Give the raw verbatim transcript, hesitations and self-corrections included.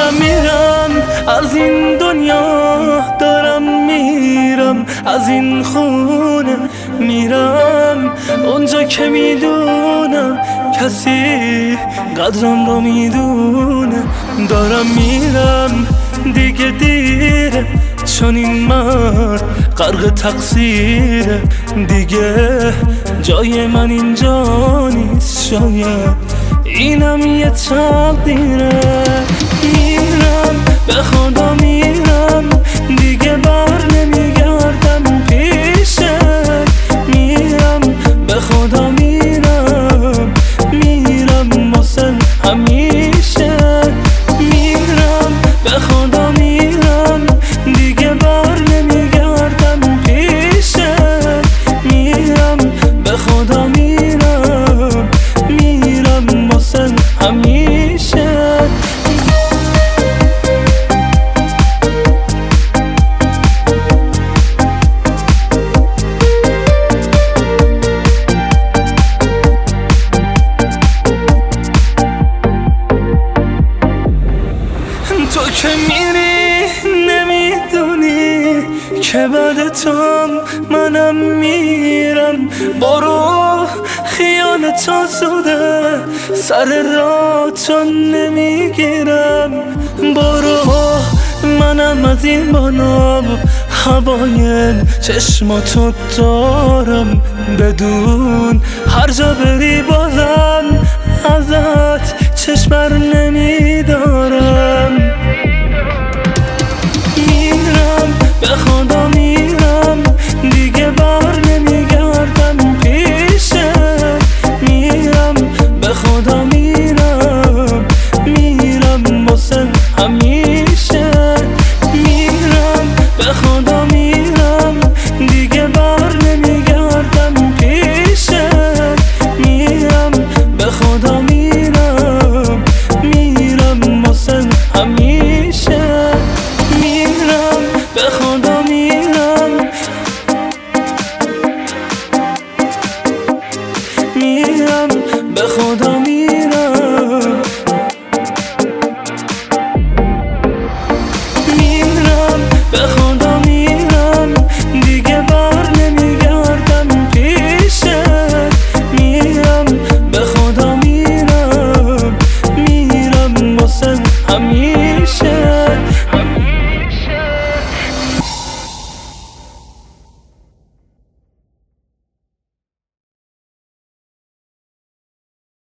دارم میرم از این دنیا، دارم میرم از این خونه، میرم اونجا که میدونم کسی قدرم رو میدونه. دارم میرم دیگه دیره، چون این مرد غرق تقصیره، دیگه جای من اینجا نیست، شاید اینم یه تقدیره. میرم به خدا میرم دیگه بر نمیگردم پیشت، میرم به خدا میرم، میرم واسه همیشه. میرم به خدا میرم دیگه بر نمیگردم پیشت، میرم به خدا میرم، میرم واسه همیشه. تو که میری نمیدونی که بعد تو منم میرم، برو خیال تو زوده، سر راه تو نمیگیرم، برو منم از این بالا هوای چشماتو دارم، بدون هر جا بری بازم ازت چشم بر